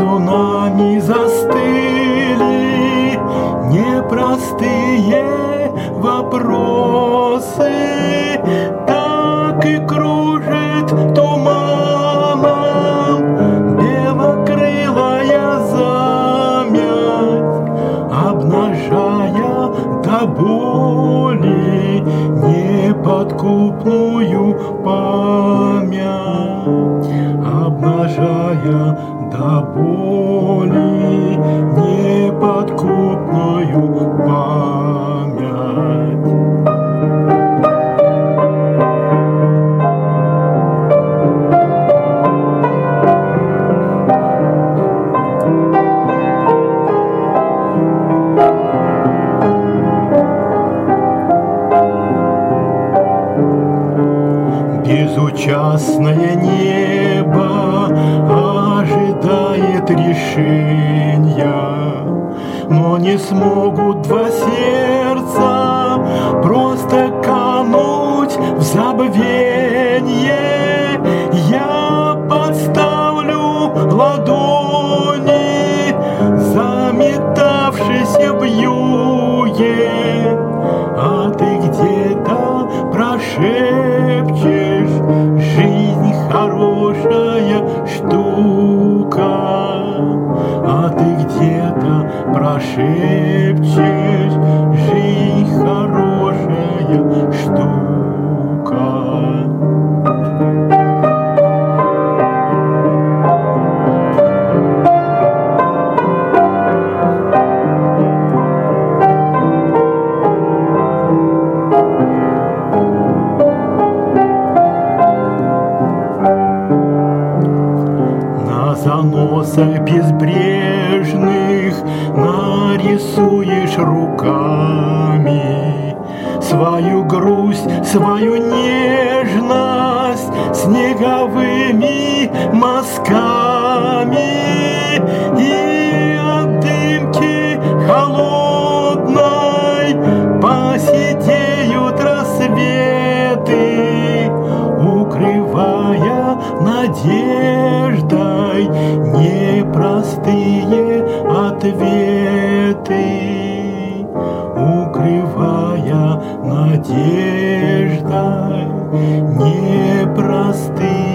цунами застыли непростые вопросы, так и кружит туманом белокрылая замять, обнажая до боли неподкупную память, обнажая до боли неподкупную память. Безучастное небо ожидает решения, но не смогут два сердца просто кануть в забвенье. Я подставлю ладони, заметавшись в вьюге, а ты где-то прошепчешь: жизнь хорошая штука, а ты где-то прошепчешь: жизнь хорошая штука. На заносах безбрежных нарисуешь руками свою грусть, свою нежность снеговыми мазками, и от дымки холодной посидеют рассветы, укрывая надеждой непростые ответы, укрывая надеждой непростые